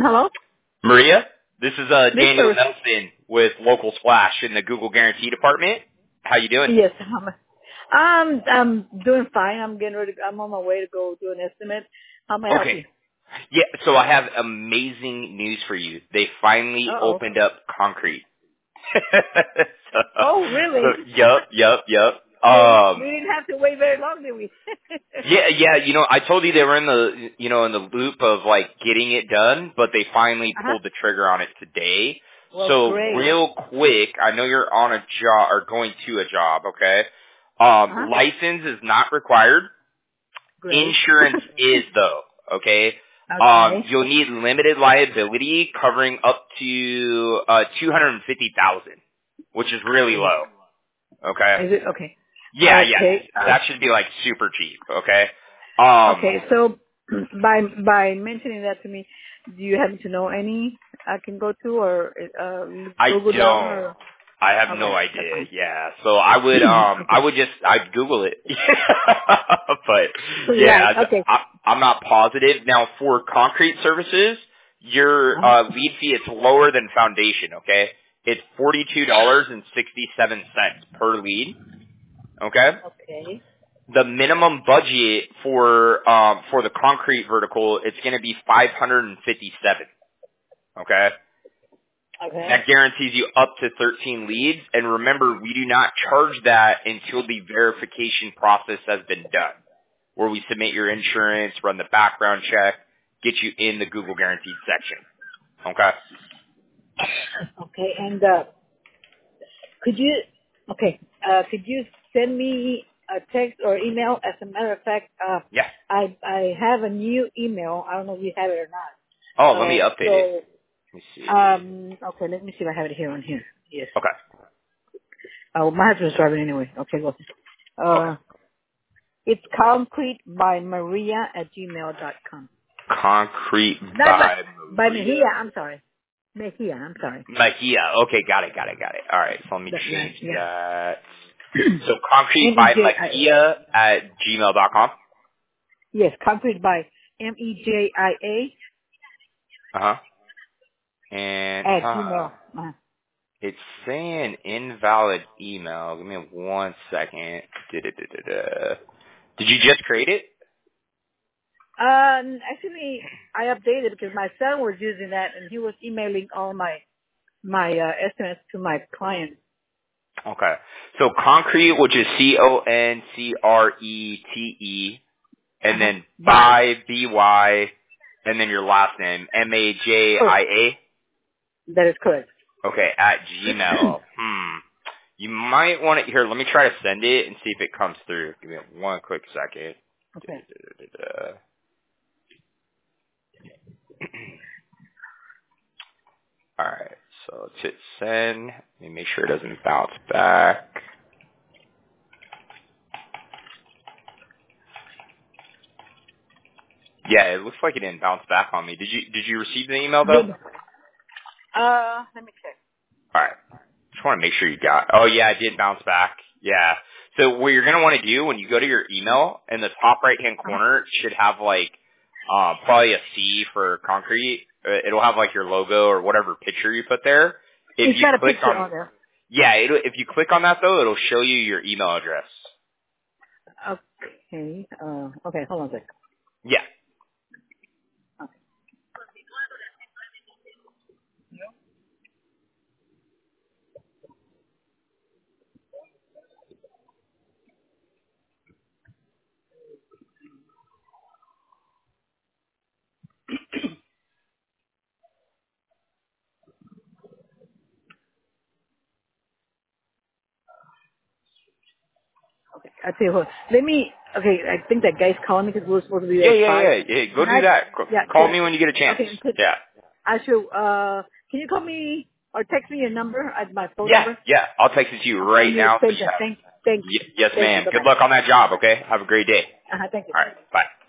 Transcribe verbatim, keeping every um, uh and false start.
Hello? Maria, this is uh, Daniel Mister Nelson with Local Splash in the Google Guarantee Department. How you doing? Yes. I'm, I'm I'm doing fine. I'm getting ready. I'm on my way to go do an estimate. How may I help Okay. you? Yeah, so I have amazing news for you. They finally Uh-oh. opened up concrete. so, Oh, really? so, yup, yup, yup. Well, Um, we didn't have to wait very long, did we? yeah, yeah, you know, I told you they were in the, you know, in the loop of like getting it done, but they finally Uh-huh. pulled the trigger on it today. Well, So great. real quick, I know you're on a job or going to a job, okay? Um, Uh-huh. license is not required. Great. Insurance is though, okay? Um, Okay. you'll need limited liability covering up to uh two hundred fifty thousand, which is really Is it, low, okay? is it, okay. Yeah, yeah. Okay. Uh, That should be like super cheap, okay? Um, okay, so by by mentioning that to me, do you happen to know any I can go to or uh, I Google down don't. or? I have no Okay, that's idea. fine. Yeah. So I would um I Okay. would just I'd Google it. but Right. yeah, th- Okay. I, I'm not positive. Now for concrete services, your Uh-huh. uh lead fee is lower than foundation, okay? It's forty two dollars and sixty seven cents per lead. Okay? Okay. The minimum budget for um for the concrete vertical it's gonna be five hundred and fifty seven. Okay? Okay. That guarantees you up to thirteen leads. And remember, we do not charge that until the verification process has been done, where we submit your insurance, run the background check, get you in the Google Guaranteed section. Okay? Okay. And uh, could you? Okay. Uh, could you send me a text or email? As a matter of fact, uh, Yeah. I I have a new email. I don't know if you have it or Oh, not. let me Uh, update it. so Let me see. um, okay. Let me see if I have it here on here. Yes. Okay. Oh, my husband's driving anyway. Okay. Well, Okay. uh, it's concrete by Maria at gmail dot com. Concrete Not by by by Maria. Mejia. I'm sorry. Mejia. I'm sorry. Mejia. Okay, got it, got it, got it. All right, so let me That, that, change yeah. that. So concrete M E by J I A. Mejia at gmail dot com. Yes, concrete by M E J I A Uh-huh. And, at huh. Gmail. Uh, It's saying invalid email. Give me one second. Da-da-da-da-da. Did you just create it? um, actually, I updated because my son was using that and he was emailing all my my uh, estimates to my clients. Okay. So concrete, which is C O N C R E T E, and Uh-huh. then By by B Y, and then your last name M A J I correct. A. That is correct. Okay, at Gmail. Hmm. You might want to here. Let me try to send it and see if it comes through. Give me one quick second. Okay. Da-da-da-da-da. All right, so let's hit send. Let me make sure it doesn't bounce back. Yeah, it looks like it didn't bounce back on me. Did you Did you receive the email though? Did uh let me check. All right, just want to make sure you got. Oh yeah, it did bounce back. Yeah. So what you're gonna want to do when you go to your email, in the top right hand Uh-huh. corner, it should have like uh, probably a C for concrete. Uh, It'll have like your logo or whatever picture you put there. If It's you got a click picture on on there. yeah, it'll, if you click on that though, it'll show you your email address. Okay. Uh okay, hold on a sec. Yeah. I tell you what. Let me okay, I think that guy's calling me because we were supposed to be Yeah, there at yeah, five. yeah. yeah. Go Can do I that. C- yeah, Call can me when you get a chance. okay, could Yeah. I should, uh, can you call me or text me your number, uh, my phone Yeah, number? yeah. I'll text it to you Okay, right and your now. So you extension. have. Thank, thank, Y- yes, thank you. ma'am. Bye Good bye. luck on that job. Okay. Have a great day. Uh-huh, thank you. All right. Bye.